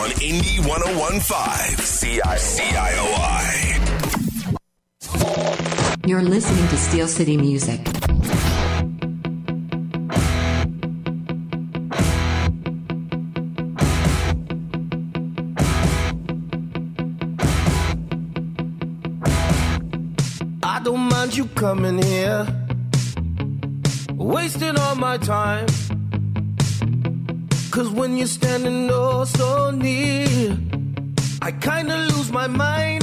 on Indie 101.5 CIOI. You're listening to Steel City Music. I don't mind you coming here, wasting all my time. Cause when you're standing oh so near, I kinda lose my mind.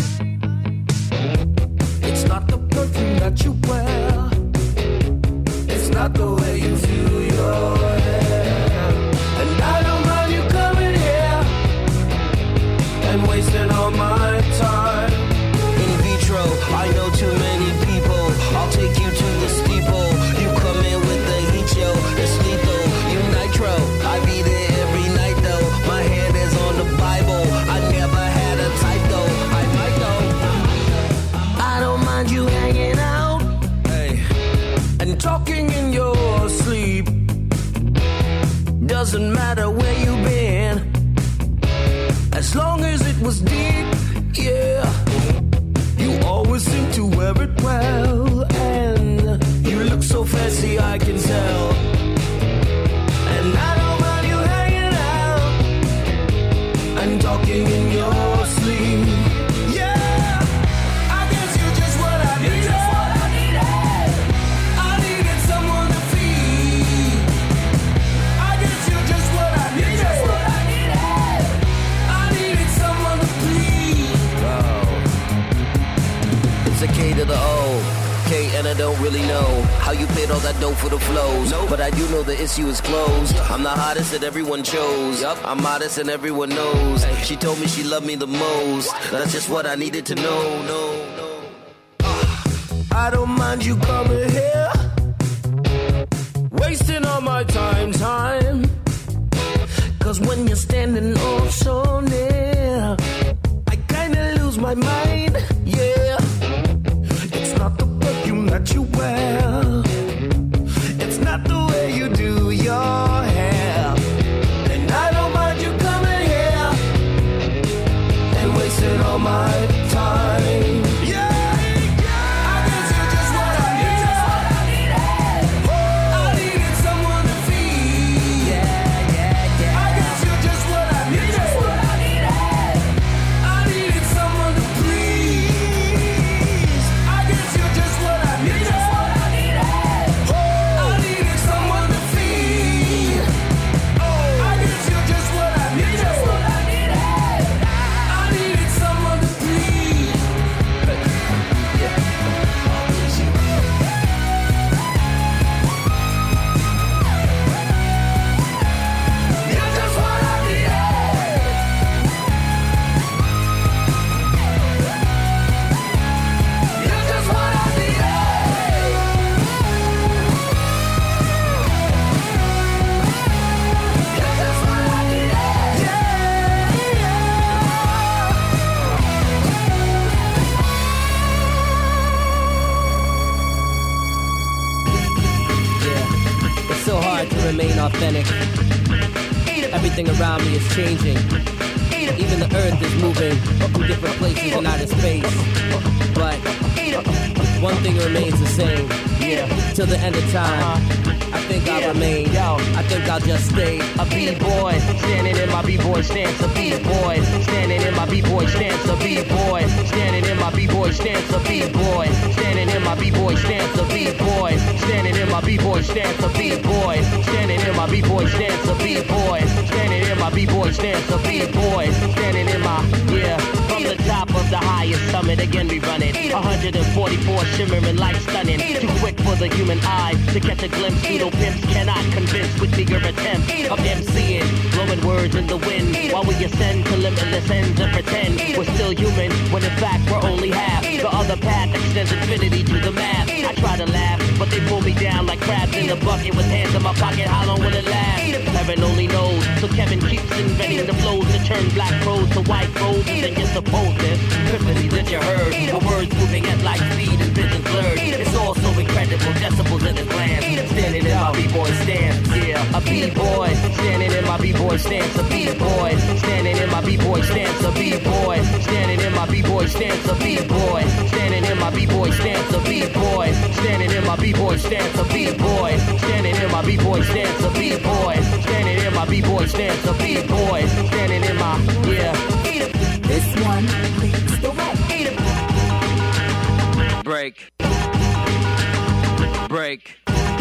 It's not the perfume that you wear, it's not the way you feel your hair. And I don't mind you coming here and wasting all my time. In vitro, I know too many people, I'll take you to the steeple. You come in with the heat, yo, it's lethal. You nitro, I be there every night though. My hand is on the Bible, I never had a type though. I might though. I don't mind you hanging out, hey, and talking in your sleep. Doesn't matter where you've been, as long as it was deep, yeah. You always seem to wear it well, and you look so fancy, I can tell. And I don't mind you hanging out and talking in your sleep. Yeah, I guess you're just what I needed. I needed someone to feed. I guess you're just what I needed. I needed someone to please. Wow. It's a K to the O. K and I don't really know how you paid all that dough for the flows. Nope. But I do know the issue is closed. I'm the hottest that everyone chose. Yep. I'm modest and everyone knows. Hey. She told me she loved me the most. That's just what I needed to know. No. I don't mind you coming here, wasting all my time. Cause when you're standing oh so near, I kinda lose my mind, yeah. It's not the perfume that you wear, it's not the way you do your hair. And I don't mind you coming here and wasting all my time. Remain authentic. Everything around me is changing. Even the earth is moving from different places in outer space. But one thing remains the same. Yeah. Till the end of time. I think I'll remain. I think I'll just stay a B-boy, standing in my B-boy stance. A B-boy, standing in my B-boy stance. A B-boy, standing in my B-boy stance. A B-boy, standing in my B-boy stance. A B-boy, standing in my B-boy stance. A B-boy, standing in my B-boy stance. A B-boy, standing in my B-boy stance. A B-boy, standing in my, yeah. From the top of the highest summit, again we run it. 144 shimmering light stunning. Too quick for the human eye to catch a glimpse. Pseudo pimps cannot convince with bigger attempts of MCing, blowing words in the wind while we ascend to limitless ends and pretend we're still human when in fact we're only half. The other path extends infinity to the math. I try to laugh, but they pull me down like crabs in a bucket with hands in my pocket. How long will it last? Heaven only knows. So Kevin keeps inventing the flows to turn black crows to white roses, and you're supposed to epiphany that you heard. The words moving at light speed and vision blurred. It's all so incredible, decibels in the glance. Standing in my B-boy stance, yeah. A B-boy standing in my my b-boy stance, a b-boy. Standing in my b-boy stance, a b-boy. Standing in my b-boy stance, a b-boy. Standing in my b-boy stance, a b-boy. Standing in my b-boy stance, a b-boy. Standing in my b-boy stance, a b-boy. Standing in my b-boy stance, a b-boy. Standing in my, yeah. This one leads the way. Break. Break.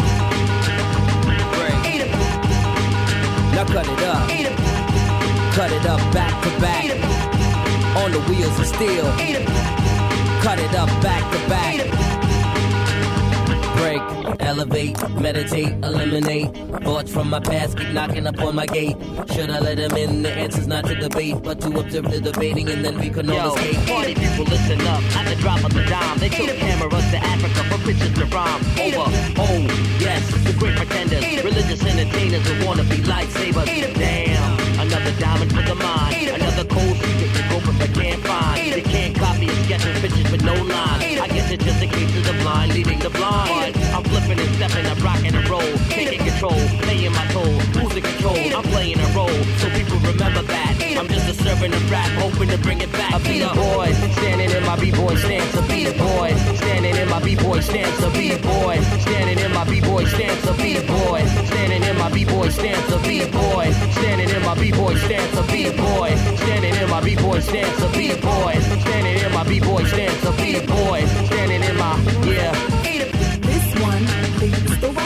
Now cut it up. Cut it up back to back. On the wheels of steel. Cut it up back to back. Break, elevate, meditate, eliminate. Thoughts from my past keep knocking up on my gate. Should I let them in? The answer's not to debate, but to observe the debating, and then we can all escape. Party people, listen up. At the drop of the dime, they took cameras to Africa for pictures to rhyme. Over, oh, yes, the great pretenders, religious entertainers who wanna be lightsabers. Damn, another diamond for the mind. Another cold secret to go but can't find. They can't copy and sketching pictures with no lines. I guess it's just a case of the blind leading the blind. I'm flipping and stepping, I'm rocking and roll, taking control, playing my toll. Who's in control? I'm playing a role, so people remember that. I'm just a servant of rap, hoping to bring it back. A b-boy, standing in my b-boy stance. A b-boy, standing in my b-boy stance. A b-boy, standing in my b-boy stance. A b-boy, standing in my b-boy stance. A b-boy, standing in my b-boy stance. A b-boy, standing in my b-boy stance. A b-boy, standing in my b-boy stance. A b-boy, standing in my, yeah. This one leads the way.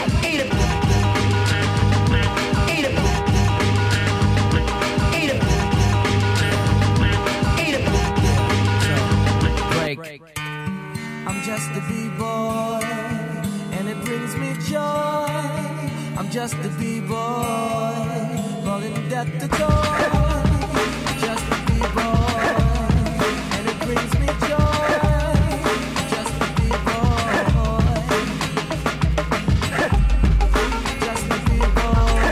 I'm just a b-boy, and it brings me joy. I'm just a b-boy, rolling death to joy. Just a b-boy, and it brings me joy. Just a b-boy, just a b-boy.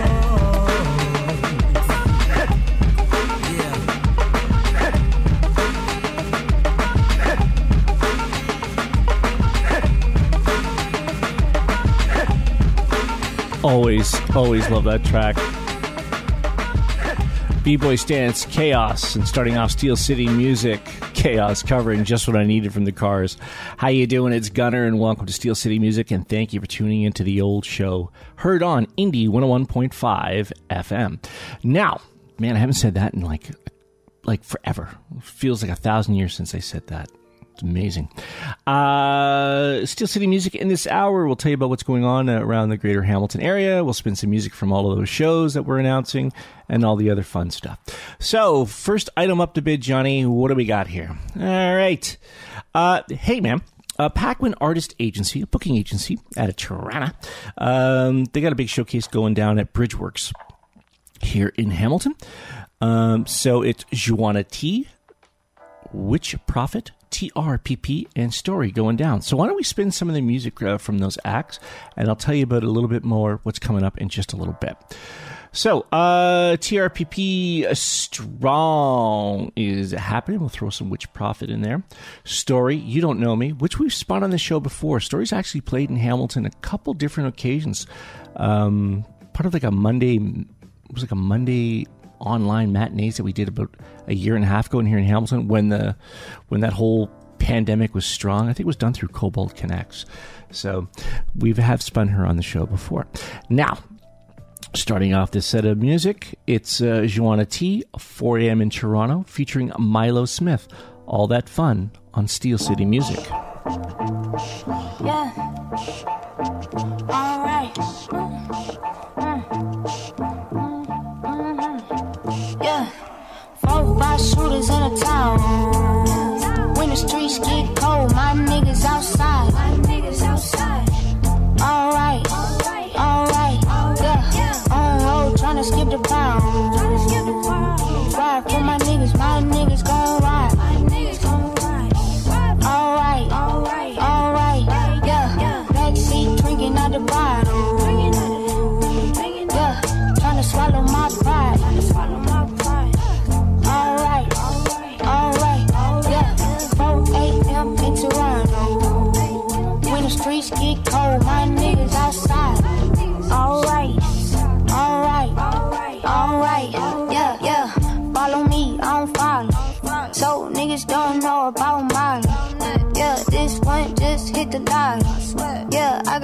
Yeah. Always love that track. B-Boy Stance, Chaos, and starting off Steel City Music, Chaos, covering Just What I Needed from the Cars. How you doing? It's Gunner, and welcome to Steel City Music, and thank you for tuning into the old show, heard on Indie 101.5 FM. Now, man, I haven't said that in like forever. It feels like 1,000 years since I said that. It's amazing. Steel City Music in this hour. We'll tell you about what's going on around the greater Hamilton area. We'll spin some music from all of those shows that we're announcing and all the other fun stuff. So, first item up to bid, Johnny. What do we got here? All right. Hey, man. Paquin Artist Agency, a booking agency out of Toronto. They got a big showcase going down at Bridgeworks here in Hamilton. So it's Juana T, Witch Prophet, TRPP, and Story going down. So why don't we spin some of the music from those acts, and I'll tell you about a little bit more what's coming up in just a little bit. So, TRPP Strong is happening. We'll throw some Witch Prophet in there. Story, You Don't Know Me, which we've spun on the show before. Story's actually played in Hamilton a couple different occasions. Part of like a Monday online matinees that we did about a year and a half ago in here in Hamilton when that whole pandemic was strong. I think it was done through Cobalt Connects. So we have spun her on the show before. Now, starting off this set of music, it's Juana T, 4 a.m. in Toronto, featuring Milo Smith. All that fun on Steel City Music. Yeah. All right. Yeah. 4 or 5 shooters in a town. When the streets get cold, my niggas outside. All right. Yeah. On road tryna skip the pound. Ride for my niggas gon' ride. All right. Yeah. Backseat drinking out the bottle. Yeah. Tryna swallow my pride. All right. Yeah. 4 a.m. in Toronto. When the streets get cold, my niggas outside. All right.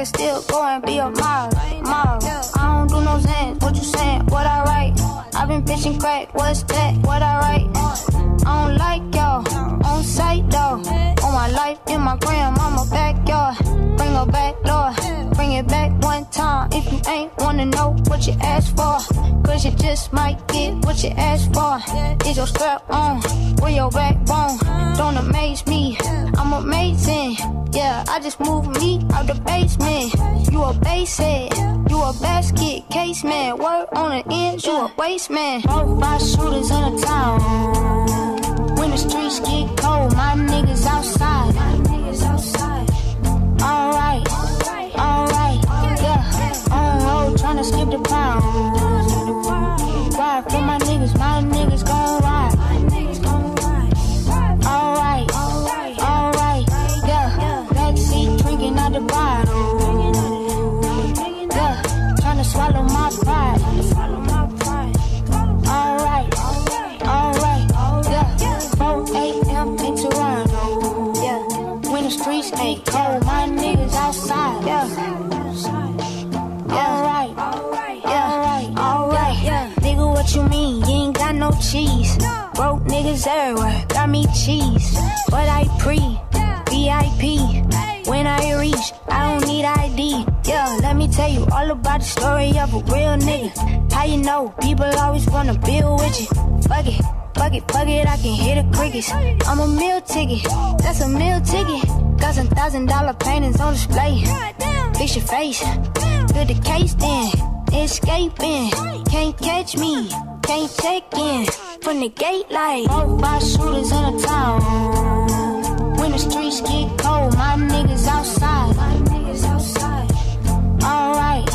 can still go and be a mob. I don't do no zans, what you saying, what I write. I've been pitching crack, what's that, what I write. I don't like y'all, on sight though. On my life, in my grandmama backyard. Bring her back, Lord, bring it back one time. If you ain't wanna know what you asked for, cause you just might get what you asked for. Is your strap on, where your backbone? Don't amaze me, I'm amazing. Yeah, I just moved me out the basement. You a basehead, you a basket case man. Word on the end, you a waste man. 4 5 shooters in the town. When the streets get cold, my niggas outside. Alright, yeah. On road, tryna skip the pound. Ride for my niggas gon' ride. Alright, yeah. Backseat drinking out the bottle. Yeah, tryna swallow my pride. Alright, yeah. 4 a.m. in Toronto. Yeah, when the streets ain't cold, my niggas outside. Yeah. Alright, yeah. Nigga, what you mean? You ain't got no cheese. Broke niggas everywhere, got me cheese. But I VIP. When I reach, I don't need ID. Yeah, let me tell you all about the story of a real nigga. How you know? People always wanna build with you. Fuck it, I can hear the crickets. I'm a meal ticket, that's a meal ticket. Got some $1,000 paintings on display. Fix your face, build the case then. Escaping, can't catch me, can't check in. From the gate like 4 5 shooters in the town. When the streets get cold, my niggas outside. Alright,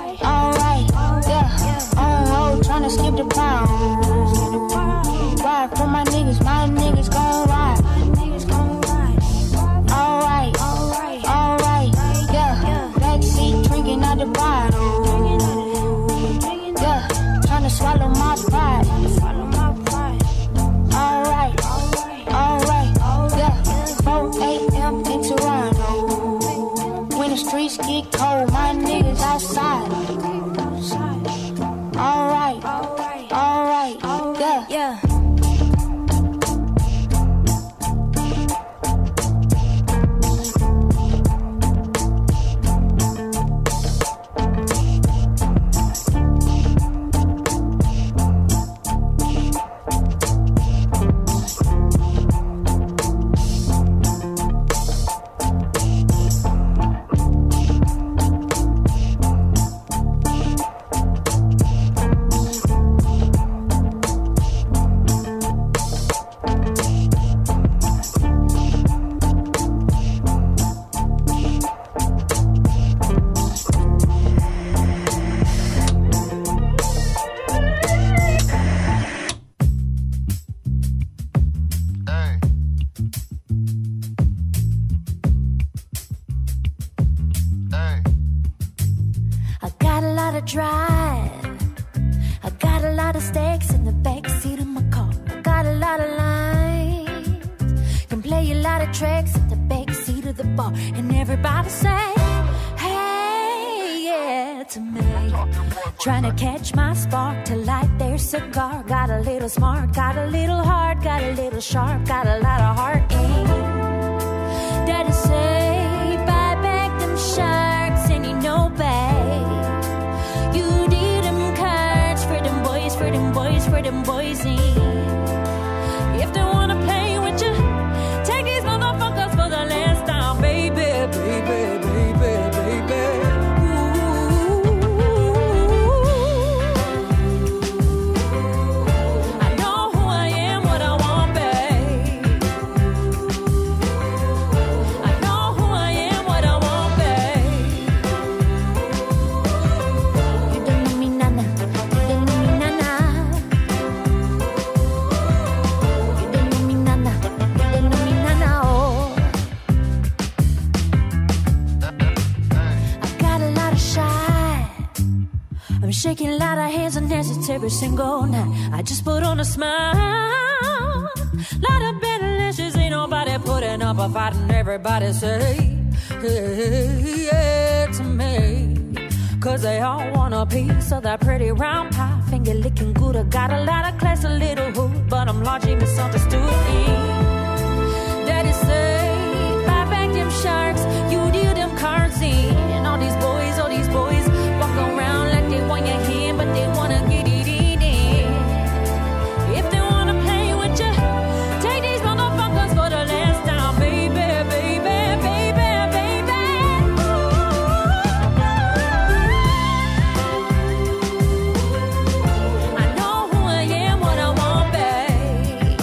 yeah. On road, tryna skip the pound. Ride for my niggas gon' ride. Alright, yeah. Backseat drinking out the bottle. Yeah, tryna swallow my pride. Alright, yeah. 4 a.m. in Toronto. When the streets get cold, my niggas outside. Alright, yeah. Trying to catch my spark to light their cigar. Got a little smart, got a little hard, got a little sharp, got a lot of heart. Daddy say, buy back them sharks, and you know, babe, you need them cards for them boys, for them boys, for them boys. If they wanna play with you, take these motherfuckers for the last time, baby, baby, baby, baby. Shaking a lot of hands unnecessary every single night. I just put on a smile. Lot of better lashes, ain't nobody putting up a fight, and everybody say, to me. Cause they all want a piece of that pretty round pie. Finger licking good, I got a lot of class, a little hood, but I'm largely misunderstood. Daddy say, buy back them sharks, you deal them cards in. And all these boys walk around like they want your hand, but they wanna get it in. If they wanna play with you, take these motherfuckers for the last time, baby, baby, baby, baby. I know who I am, what I want, babe.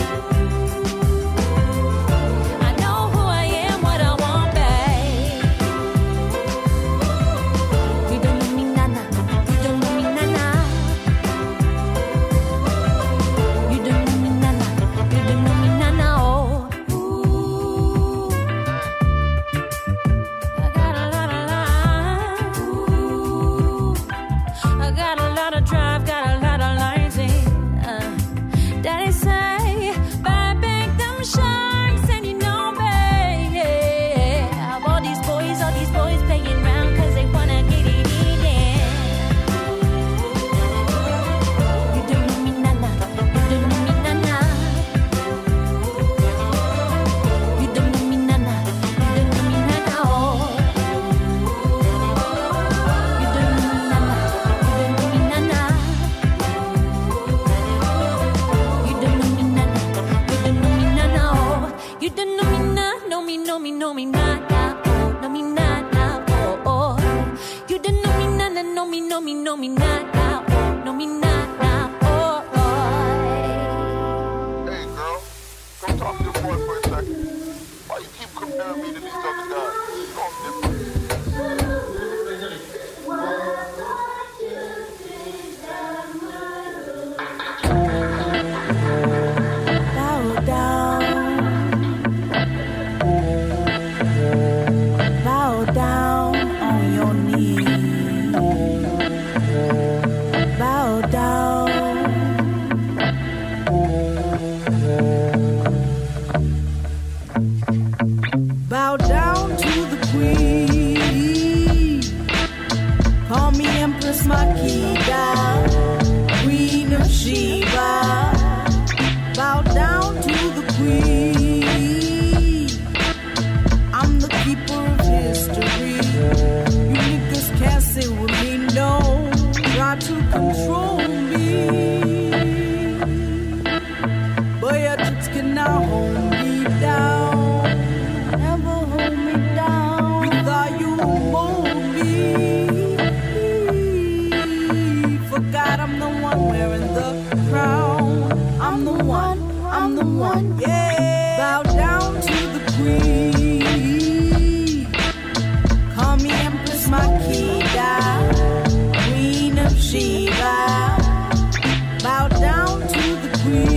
I know who I am, what I want, babe. You don't know me, nana. You don't know me, nana. You don't know me, nana. You don't know me, nana. Oh, ooh. I got a lot of lines. Ooh. I got a lot of drive, got a lot of lines in. Daddy say, buy back them sharks, and you know, babe. All these boys playing round, cause they wanna get it in there. You don't know me, nana. You don't know me, nana. You don't know me, nana. You don't know me, nana. Oh. You don't know me, nana. You don't know me, nana. You don't know me, nana. You don't know me, nana. Oh. You don't know me, nana. Know me, know me, know me, nana. Oh, know me, nana. Oh, oh. You don't know me, nana. Know me, know me, know me, nana. Oh, know me, nana. Oh, oh. Hey, girl, come talk to your boy for a second. Why you keep comparing me to these other guys? You know I'm different. Bow down. Bow down on your knees. Bow down. Bow down to the queen. Call me Empress Makeda, Queen of Sheba. Bow down to the queen. I'm the keeper of history. You niggas can't sit with me, no. Try to control me, but your tricks cannot hold me down. Never hold me down. You thought you would mold me. Forgot I'm the one wearing the crown. I'm the one, yeah. Bow down to the queen. Call me Empress Makeda, Queen of Sheba. Bow down to the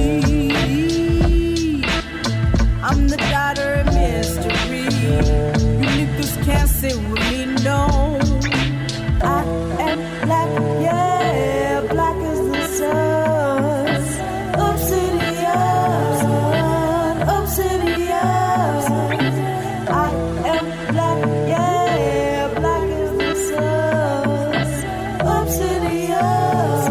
queen. I'm the daughter of mystery. You niggas can't sit with me, no. I am black, yeah, black as the sun. Obsidian, obsidian. I am black, yeah, black as the sun. Obsidian,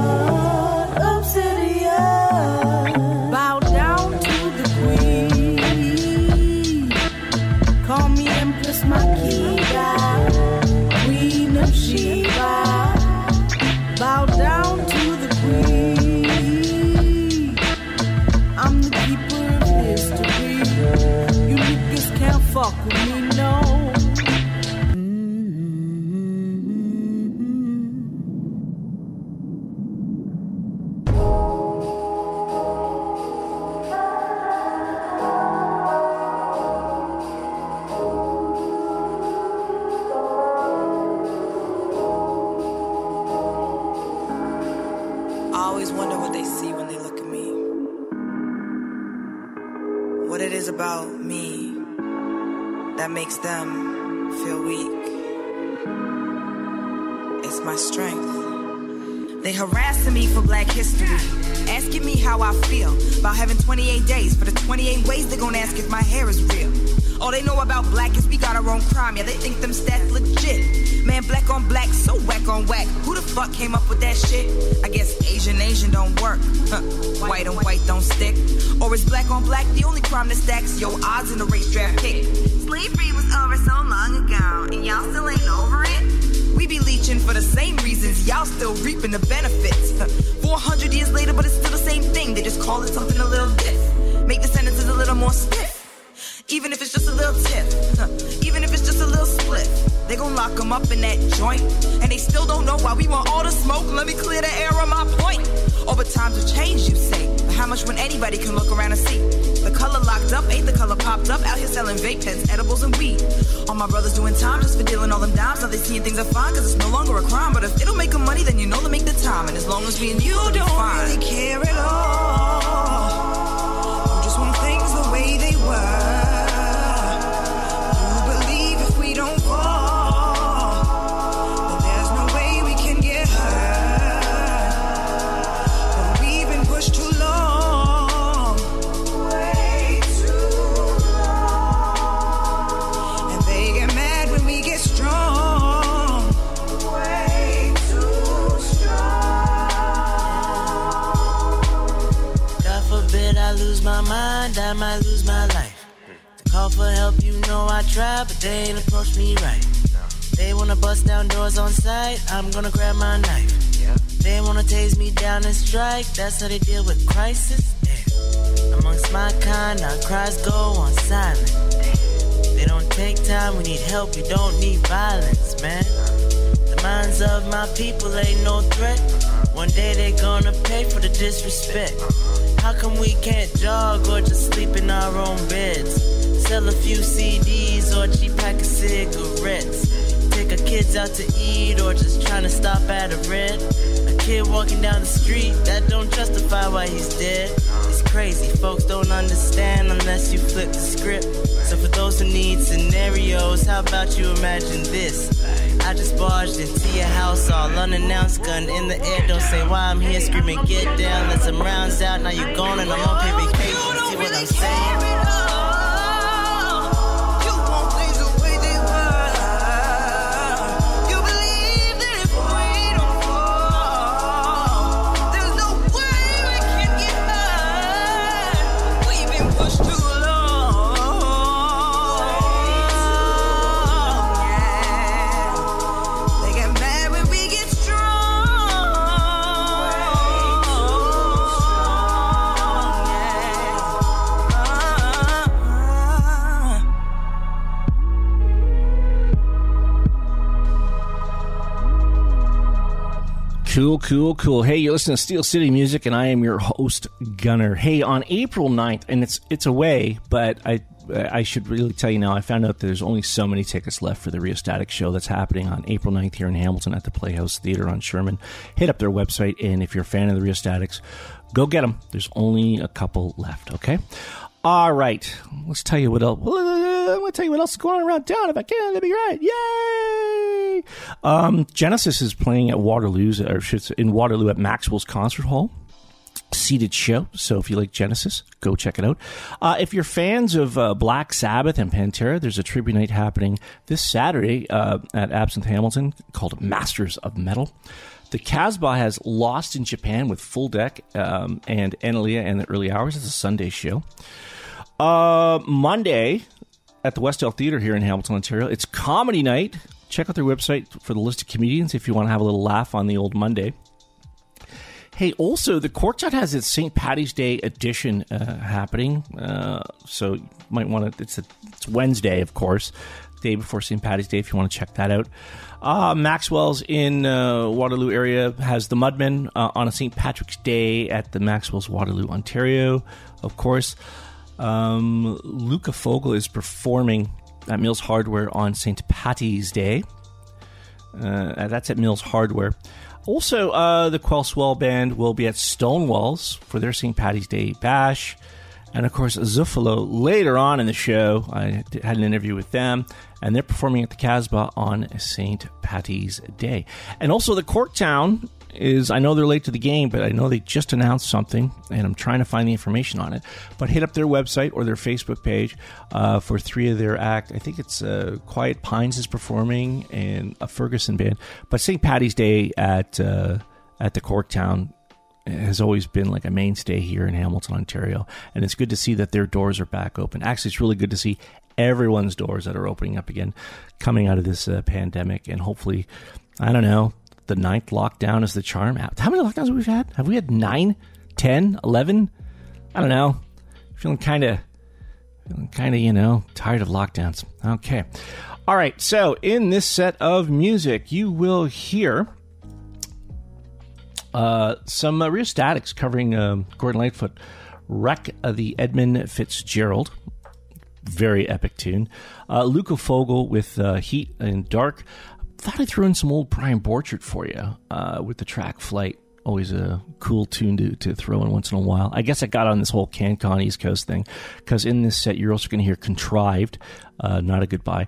obsidian. Bow down to the queen. Call me Empress Makeda, Queen of Sheba. Bow down to the queen. I'm the keeper of history. You niggas can't fuck with me, no. I always wonder what they see when they look at me. What it is about me that makes them feel weak. It's my strength. They harassing me for Black History, asking me how I feel about having 28 days. For the 28 ways they're gonna ask if my hair is real. All they know about black is we got our own crime. Yeah, they think them stats legit. Man, black on black, so whack on whack. Who the fuck came up with that shit? I guess Asian don't work. White on white don't stick. Or is black on black the only crime that stacks? Yo, odds in the race draft pick. Slavery was over so long ago, and y'all still ain't over it? We be leeching for the same reasons, y'all still reaping the benefits. 400 years later, but it's still the same thing. They just call it something a little diff. Make the sentences a little more stiff. Even if it's just a little tip, even if it's just a little split, they gon' lock them up in that joint, and they still don't know why we want all the smoke. Let me clear the air on my point. Over times have changed, you say, but how much when anybody can look around and see? The color locked up, ain't the color popped up, out here selling vape pens, edibles, and weed. All my brothers doing time just for dealing all them dimes. Now they seeing things are fine, cause it's no longer a crime. But if it'll make them money, then you know they'll make the time. And as long as we and you don't fine. Really care at all. You just want things the way they were. Don't fall, but there's no way we can get hurt. But we've been pushed too long, way too long. And they get mad when we get strong, way too strong. God forbid I lose my mind, I might lose my life. Call for help, you know I try, but they ain't approached me right. They wanna bust down doors on sight, I'm gonna grab my knife. They wanna tase me down and strike, that's how they deal with crisis. Amongst my kind, our cries go on silent. They don't take time, we need help, we don't need violence, man. The minds of my people ain't no threat. One day they gonna pay for the disrespect. How come we can't jog or just sleep in our own beds? Sell a few CDs or a cheap pack of cigarettes. Take our kids out to eat or just trying to stop at a red. A kid walking down the street, that don't justify why he's dead. It's crazy, folks don't understand unless you flip the script. So for those who need scenarios, how about you imagine this? I just barged into your house all unannounced, gun in the air. Don't say why I'm here screaming, get down. Let some rounds out, now you gone and I'm on pay vacation. See what I'm saying? Cool. Hey, you're listening to Steel City Music, and I am your host, Gunner. Hey, on April 9th, and it's away, but I should really tell you now, I found out there's only so many tickets left for the Rheostatic show that's happening on April 9th here in Hamilton at the Playhouse Theatre on Sherman. Hit up their website, and if you're a fan of the Rheostatics, go get them. There's only a couple left, okay? All right, let's tell you what else. I'm going to tell you what else is going on around town. If I can, that'd be right. Yay! Genesis is playing at Waterloo at Maxwell's Concert Hall. Seated show, so if you like Genesis, go check it out. If you're fans of Black Sabbath and Pantera, there's a tribute night happening this Saturday at Absinthe Hamilton called Masters of Metal. The Casbah has Lost in Japan with Full Deck and Analia and the Early Hours. It's a Sunday show. Monday at the Westdale Theatre here in Hamilton, Ontario, it's comedy night. Check out their website for the list of comedians if you want to have a little laugh on the old Monday. Hey, also, the Courtyard has its St. Paddy's Day edition happening, so you might want to. It's Wednesday, of course, day before St. Paddy's Day. If you want to check that out, Maxwell's in Waterloo area has the Mudmen on a St. Patrick's Day at the Maxwell's Waterloo, Ontario. Of course, Luca Fogel is performing at Mills Hardware on St. Patty's Day. That's at Mills Hardware. Also, the Quell Swell Band will be at Stonewall's for their St. Paddy's Day Bash. And, of course, Zuffalo later on in the show. I had an interview with them, and they're performing at the Casbah on St. Patty's Day. And also, the Corktown is, I know they're late to the game, but I know they just announced something, and I'm trying to find the information on it. But hit up their website or their Facebook page for 3 of their act. I think it's Quiet Pines is performing and a Ferguson band. But St. Paddy's Day at the Corktown has always been like a mainstay here in Hamilton, Ontario. And it's good to see that their doors are back open. Actually, it's really good to see everyone's doors that are opening up again coming out of this pandemic. And hopefully, I don't know, the 9th lockdown is the charm. How many lockdowns have we had? Have we had 9, 10, 11? I don't know. Feeling kind of, tired of lockdowns. Okay. All right. So in this set of music, you will hear some Rear Statics covering Gordon Lightfoot, Wreck the Edmund Fitzgerald. Very epic tune. Luca Fogel with Heat and Dark. Thought I threw in some old Brian Borchert for you with the track Flight. Always a cool tune to throw in once in a while. I guess I got on this whole CanCon East Coast thing because in this set you're also going to hear Contrived, Not a Goodbye.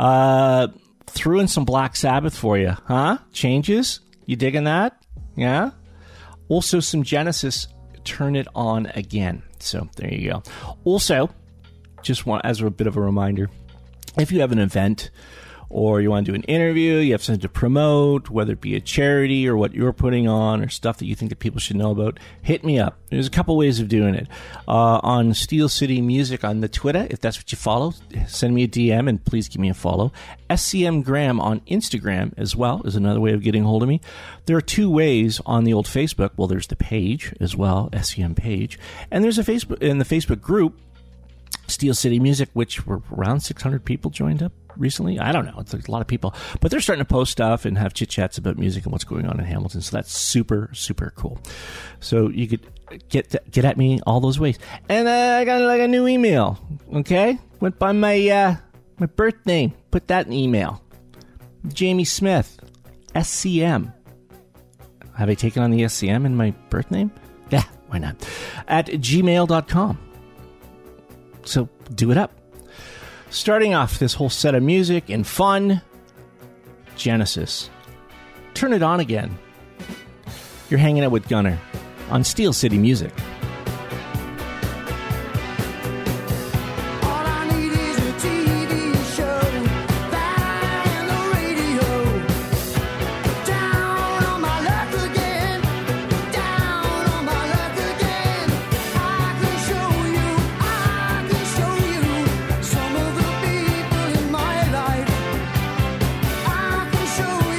Threw in some Black Sabbath for you, huh? Changes? You digging that? Yeah? Also some Genesis, Turn It On Again. So there you go. Also, just want as a bit of a reminder, if you have an event or you want to do an interview, you have something to promote, whether it be a charity or what you're putting on or stuff that you think that people should know about, hit me up. There's a couple ways of doing it. On Steel City Music on the Twitter, if that's what you follow, send me a DM and please give me a follow. SCM Graham on Instagram as well is another way of getting hold of me. There are 2 ways on the old Facebook. Well, there's the page as well, SCM page. And there's a Facebook in the Facebook group, Steel City Music, which were around 600 people joined up recently. I don't know. It's a lot of people. But they're starting to post stuff and have chit-chats about music and what's going on in Hamilton. So that's super, super cool. So you could get at me all those ways. And I got like a new email. Okay? Went by my birth name. Put that in email. Jamie Smith. SCM. Have I taken on the SCM in my birth name? Yeah, why not? At gmail.com. So do it up. Starting off this whole set of music and fun, Genesis. Turn It On Again. You're hanging out with Gunner on Steel City Music.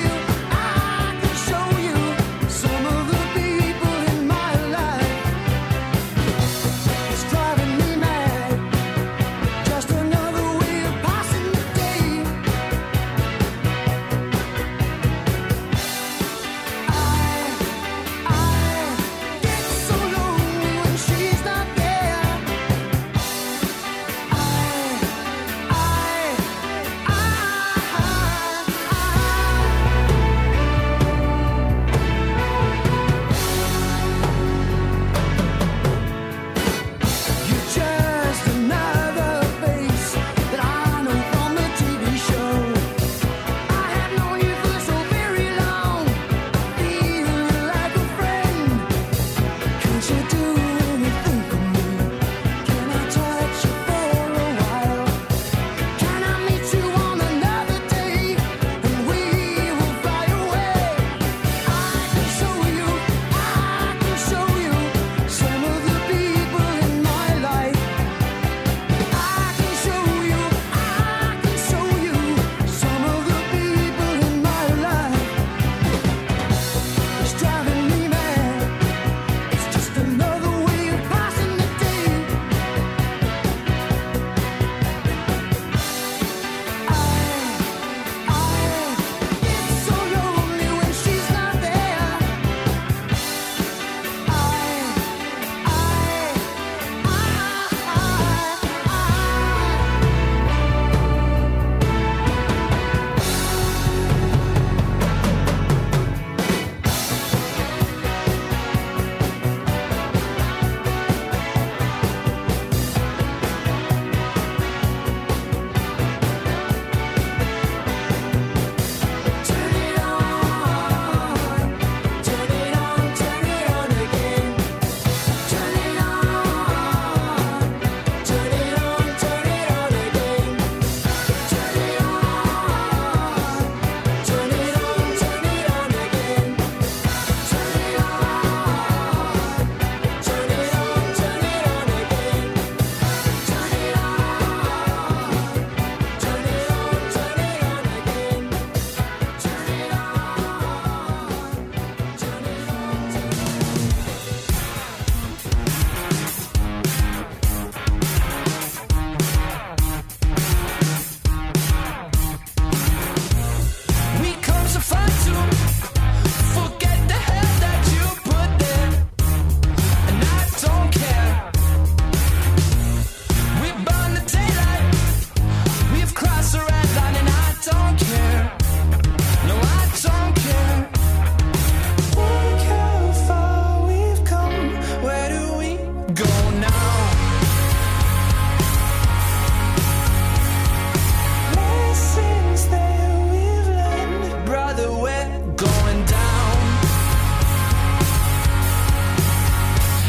Some of the people in my life.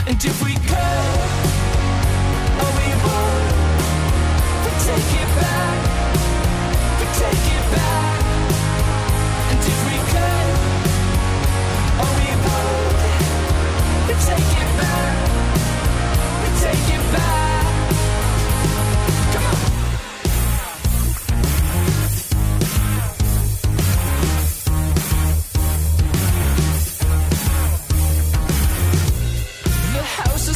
And if we could, oh we would, we'd take it back, we'd take it back. And if we could, oh we would, we'd take it back, we'd take it back. Come on. The house is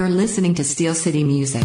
You're listening to Steel City Music.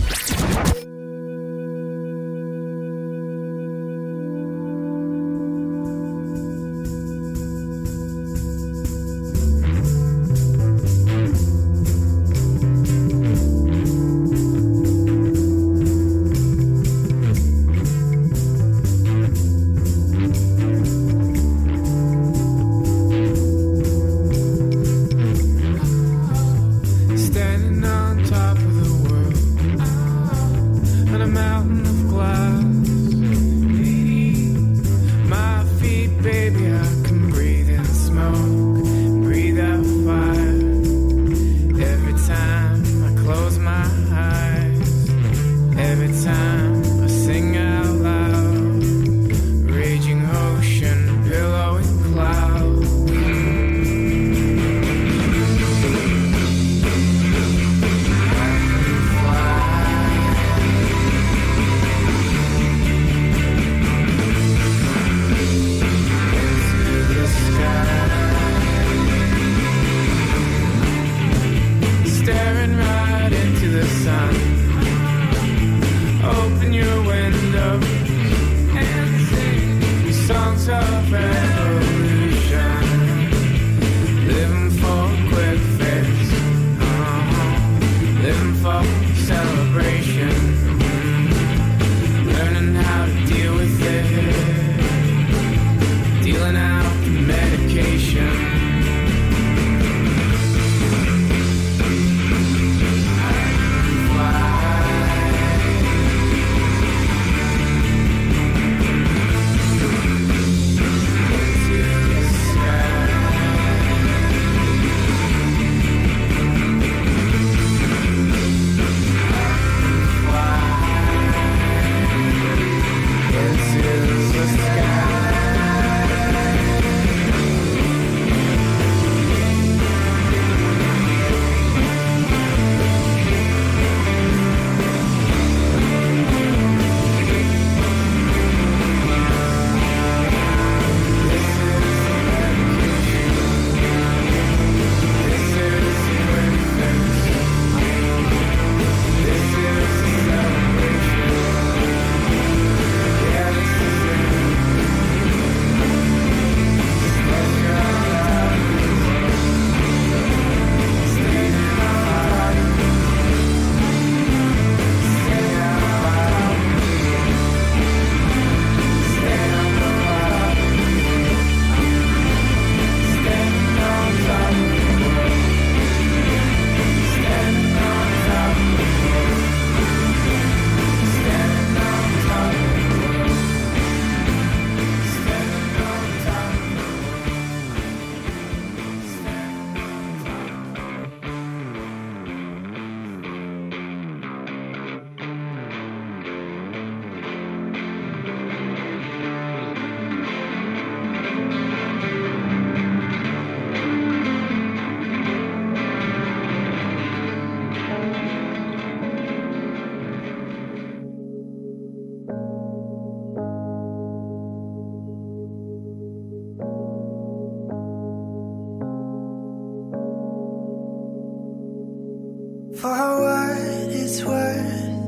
For what it's worth,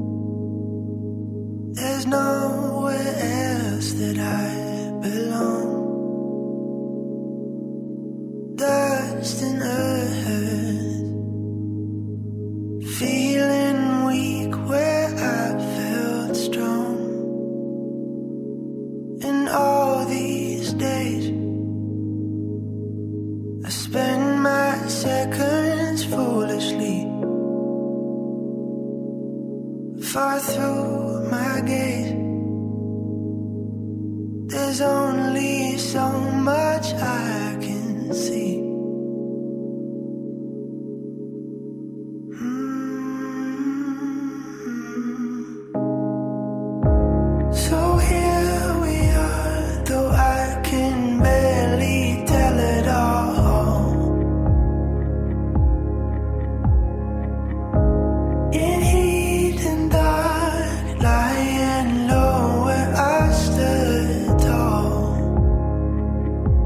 there's nowhere else that I belong. Dust and earth, feeling weak where I felt strong. And all these days I spend my seconds foolishly. Far through my gaze, there's only so much I can see. So here we are, though I can barely tell it all. In heat and dark, lying low where I stood tall.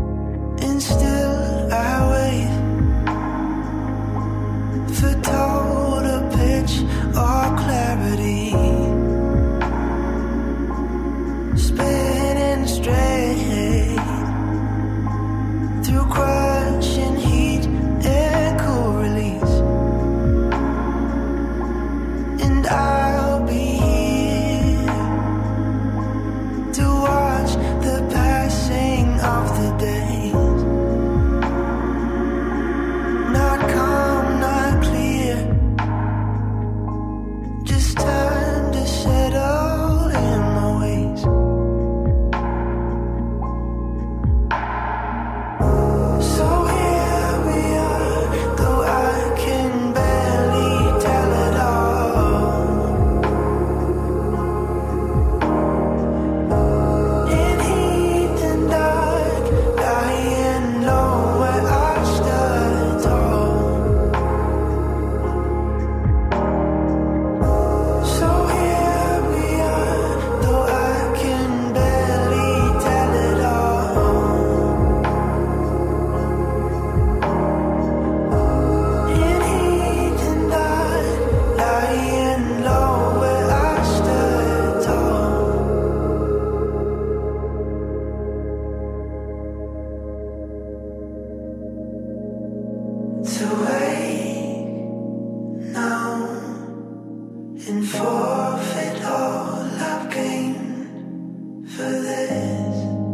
forfeit all I've gained for this.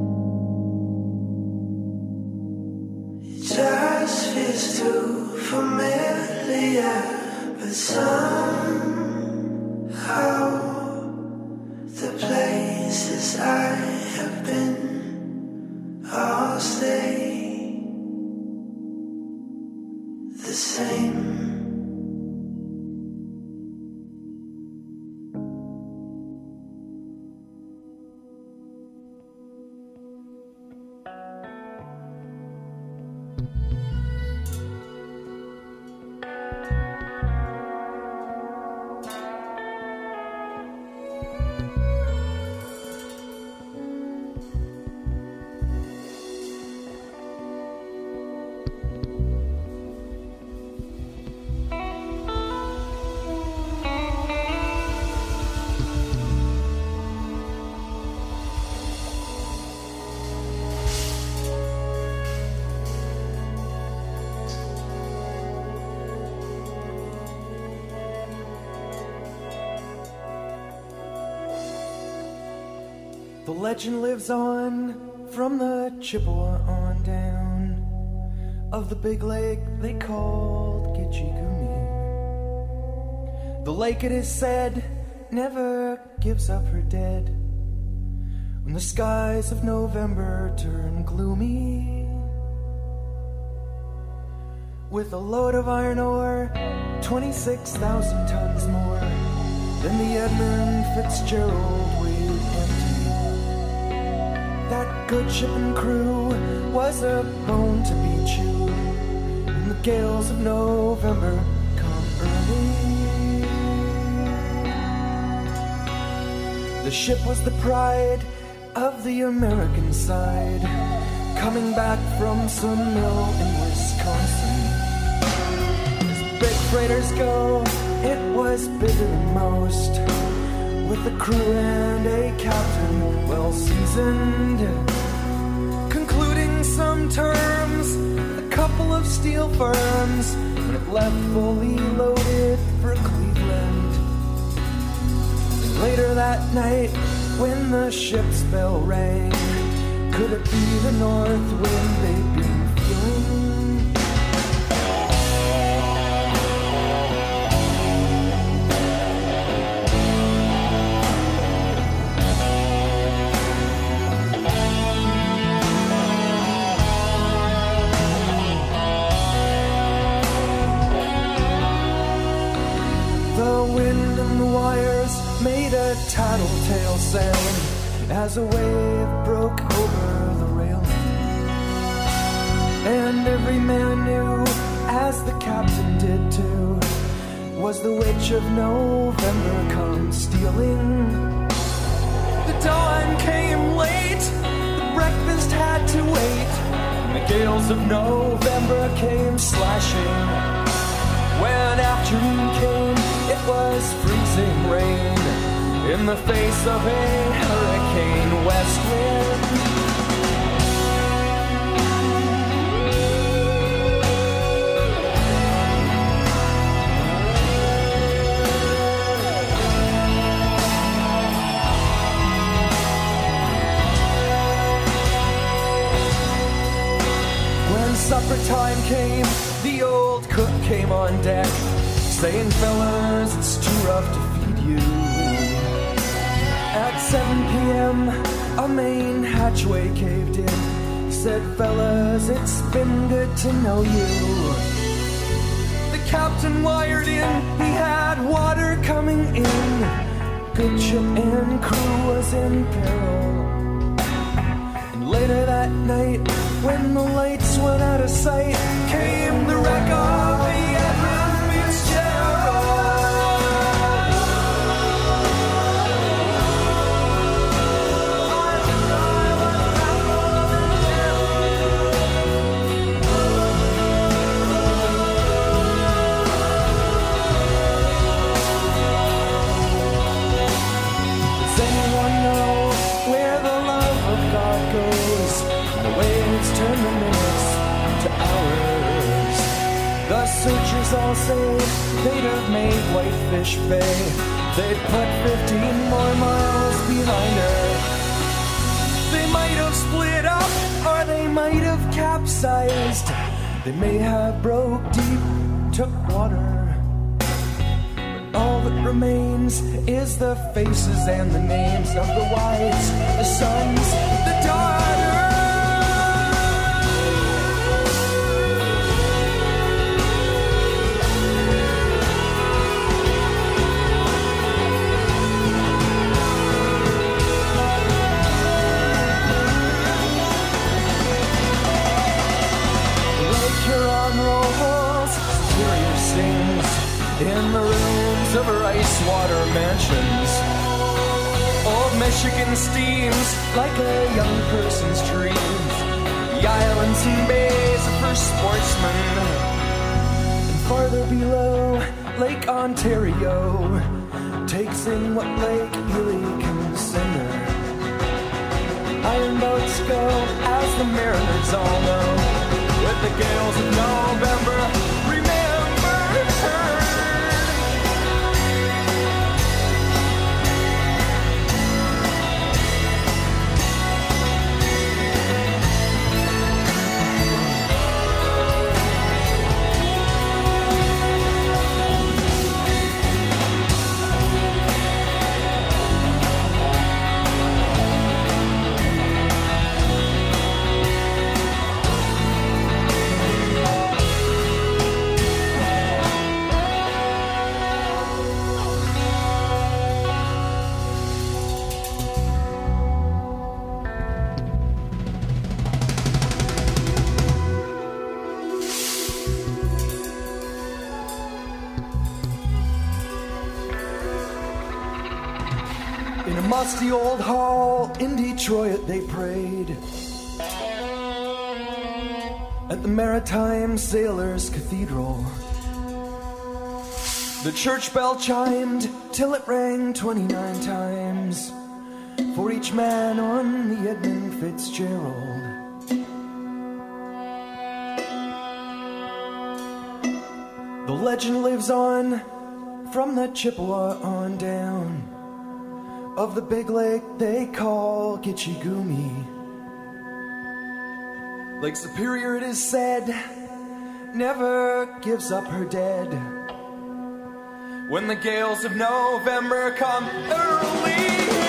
It just feels too familiar, but somehow the places I have been all stay the same. The legend lives on from the Chippewa on down of the big lake they called Gitchigumi. The lake, it is said, never gives up her dead when the skies of November turn gloomy. With a load of iron ore, 26,000 tons more than the Edmund Fitzgerald weighed empty. That good ship and crew was a bone to be chewed when the gales of November come early. The ship was the pride of the American side, coming back from some mill in Wisconsin. As big freighters go, it was bigger than most, with a crew and a captain well seasoned, concluding some terms with a couple of steel firms when it left fully loaded for Cleveland. And later that night, when the ship's bell rang, could it be the north wind they'd been feeling? Made a tattletale sound as a wave broke over the railing, and every man knew, as the captain did too, was the witch of November come stealing. The dawn came late, the breakfast had to wait, and the gales of November came slashing. When afternoon came, it was freezing rain in the face of a hurricane west wind. When supper time came, the old cook came on deck, saying, fellas, it's too rough to feed you. At 7 p.m., a main hatchway caved in. He said, fellas, it's been good to know you. The captain wired in, he had water coming in. Good ship and crew was in peril. And later that night, when the lights went out of sight, came the wreck of the Edmund Fitzgerald. Does anyone know where the love of God goes? The waves turn the minutes to hours. The searchers all say they'd have made Whitefish Bay they'd put 15 more miles behind her. They might have split up, or they might have capsized. They may have broke deep, took water. But all that remains is the faces and the names of the wives, the sons, the daughters. In the rooms of her ice water mansions, old Michigan steams like a young person's dreams. The islands and bays of her sportsmen, and farther below, Lake Ontario takes in what Lake Erie can send her. Iron boats go, as the mariners all know, with the gales of November. Remember her. Musty old hall in Detroit they prayed at the Maritime Sailors Cathedral. The church bell chimed till it rang 29 times for each man on the Edmund Fitzgerald. The legend lives on from the Chippewa on down, of the big lake they call Gitchigumi. Lake Superior, it is said, never gives up her dead. When the gales of November come early,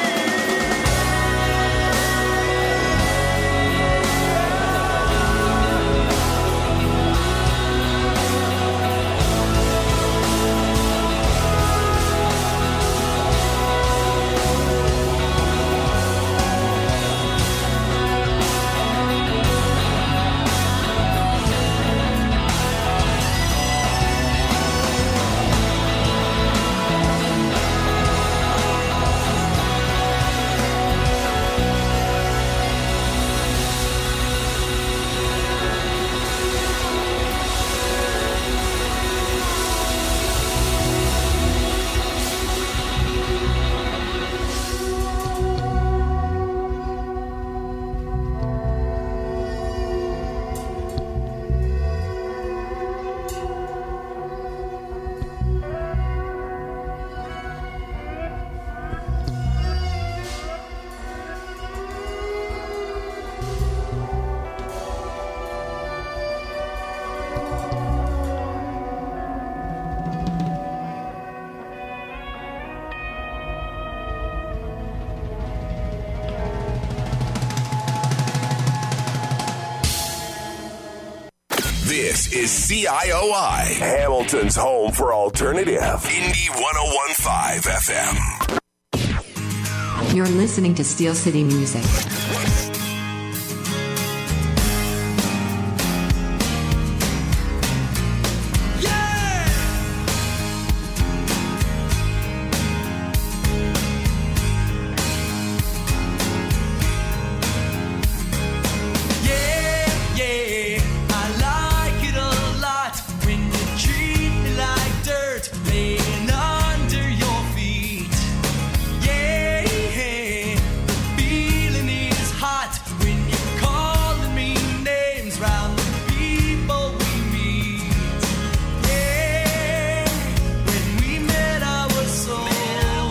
This is CIOI, Hamilton's home for alternative. Indie 101.5 FM. You're listening to Steel City Music.